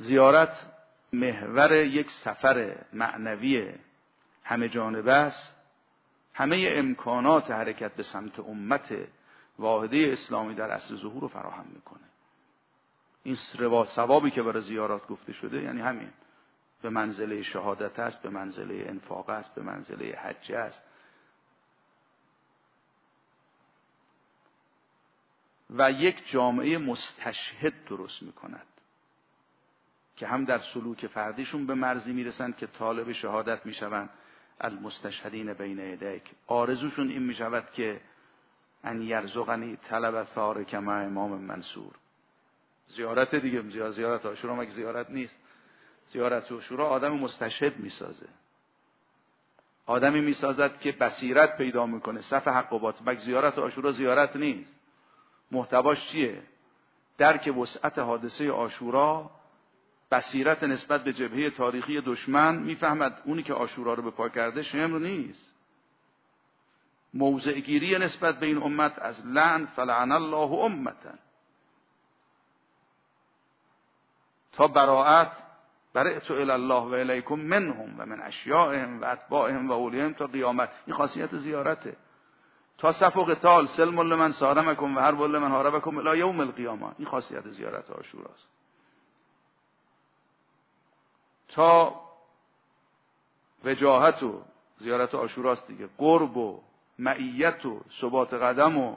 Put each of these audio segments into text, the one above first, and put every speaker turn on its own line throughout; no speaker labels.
زیارت محور یک سفر معنوی همه جانبه است. همه امکانات حرکت به سمت امت واحده اسلامی در عصر ظهور رو فراهم میکنه. این ثوابی که برای زیارات گفته شده یعنی همین، به منزله شهادت است، به منزله انفاق است، به منزله حج است. و یک جامعه مستشهد درست میکند که هم در سلوک فردیشون به مرزی میرسند که طالب شهادت میشوند، المستشهدین بین یدیک. آرزوشون این میشود که ان یرزقنی طلب ثار کما امام منصور. زیارت دیگه، زیارت عاشورا مگه زیارت نیست؟ زیارت عاشورا آدم مستشهد میسازه، آدمی میسازد که بصیرت پیدا میکنه صف حق و باطل. مگه زیارت عاشورا زیارت نیست؟ محتواش چیه؟ درک وسعت حادثه عاشورا، بصیرت نسبت به جبهه تاریخی دشمن، میفهمد اونی که عاشورا رو به پا کرده شمر نیست. موضع گیری نسبت به این امت از لعن، فلعن الله امتا، تا براءت، برئت الی الله و الیکم منهم و من اشیائهم و اتباعهم و اولیاءهم تا قیامت. این خاصیت زیارته. تا صف و قتال، سلم لمن صارمکم و حرب لمن حاربکم الی یوم القیامه. این خاصیت زیارت عاشوراست. تا وجاهت و زیارت عاشوراست دیگه، قرب و معیت و ثبات قدم و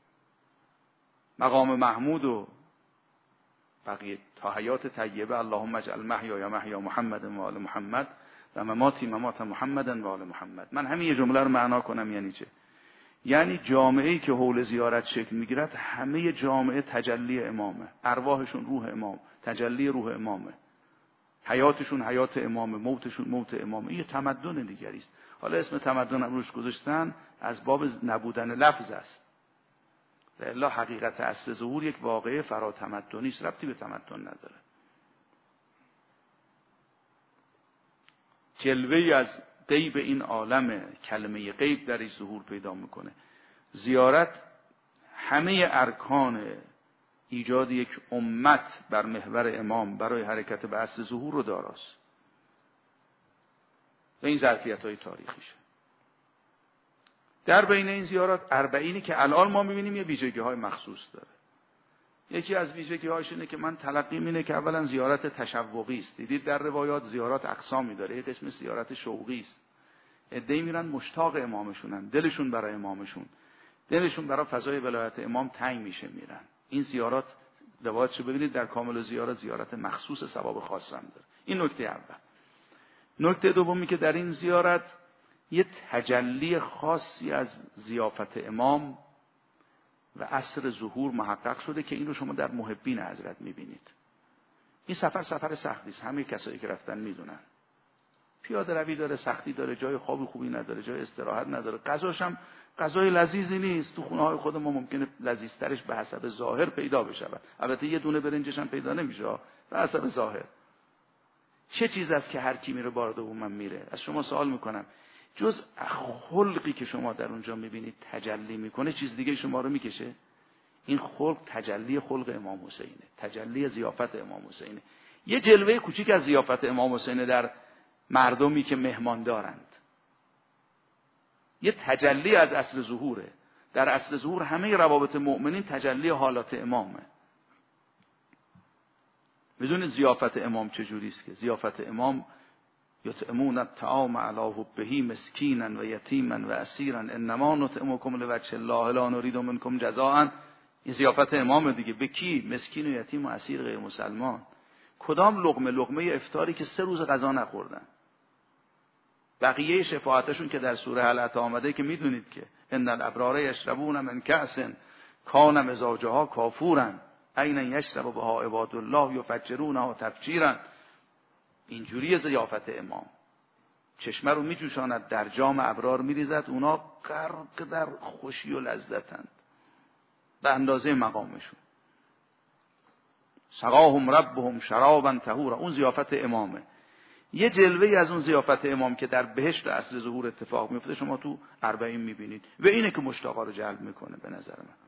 مقام محمود و بقیه، تا حیات طیبه. اللهم اجعل محیا محیا محمد و آل محمد و مماتی ممات محمد و آل محمد. من همین یه جمله رو معنا کنم یعنی چه؟ یعنی جامعه‌ای که حول زیارت شکل میگیرد همه جامعه تجلی امامه، ارواحشون روح امام، تجلی روح امامه، حیاتشون حیات امامه، موتشون موت امامه. این تمدن دیگری است. حالا اسم تمدن هم روش گذاشتن از باب نبودن لفظ است. الا حقیقت اصل ظهور یک واقعه فراتمدنی است، ربطی به تمدن نداره. جلوه‌ای از غیب این عالم، کلمه غیب درش ظهور پیدا میکنه. زیارت همه ارکان ایجاد یک امت بر محور امام برای حرکت به اصل ظهور رو داراست. و این ظرفیت‌های تاریخیشه. در بین این زیارات اربعینی که الان ما می‌بینیم یه ویژگی‌های مخصوص داره. یکی از ویژگی‌هاش اینه که من تلقیم اینه که اولا زیارت تشوقی است. دیدید در روایات زیارات اقسامی داره. یک اسم زیارت شوقی است. عده‌ای میرن مشتاق امامشونن، دلشون برای امامشون، دلشون برای فضای ولایت امام تنگ میشه میرن. این زیارات روایتشو ببینید در کامل زیارت، زیارت مخصوص ثواب خاص هم داره. این نکته اول. نکته دومی که در این زیارت یه تجلی خاصی از ضیافت امام و عصر ظهور محقق شده که این رو شما در محبین حضرت میبینید. این سفر سختی است، همه کسایی که رفتن میدونن. پیاده روی داره، سختی داره، جای خوبی نداره، جای استراحت نداره، غذاش هم غذای لذیذی نیست. تو خونه های خود ما ممکنه لذیذترش به حسب ظاهر پیدا بشه. البته یه دونه برنجش هم پیدا نمیشه به حسب ظاهر. چه چیز است که هر کی میره بار دوم میره؟ از شما سوال میکنم، جز خلقی که شما در اونجا میبینید تجلی میکنه، چیز دیگه شما رو میکشه؟ این خلق تجلی خلق امام حسینه، تجلی ضیافت امام حسینه. یه جلوه کوچیک از ضیافت امام حسینه در مردمی که مهمان دارند. یه تجلی از عصر ظهوره. در عصر ظهور همه روابط مؤمنین تجلی حالات امامه. میدونید ضیافت امام چجوری است؟ که ضیافت امام یطعمون الطعام علی حبه مسکینا و یتیما و اسیرا انما نطعمکم لوجه الله لا نرید منکم جزاء. این ضیافت امام دیگه. به کی؟ مسکین و یتیم و اسیر غیر مسلمان. کدام لقمه افطاری که 3 روز غذا نخوردن؟ بقیه شفاعتشون که در سوره حلقه آمده که میدونید که ان الابرار یشربون من کأس کان مزاجها کافورا عینا یشرب بها عباد الله یفجرونها تفجیرا. اینجوری ضیافت امام. چشمه رو میجوشاند، در جام ابرار میریزد، اونا غرق در خوشی و لذتند به اندازه مقامشون. سقاهم ربهم شرابا طهورا. اون ضیافت امامه. یه جلوه‌ای از اون ضیافت امام که در بهشت اصل ظهور اتفاق میفته شما تو 40 میبینید و اینه که مشتاقا رو جلب میکنه به نظر من.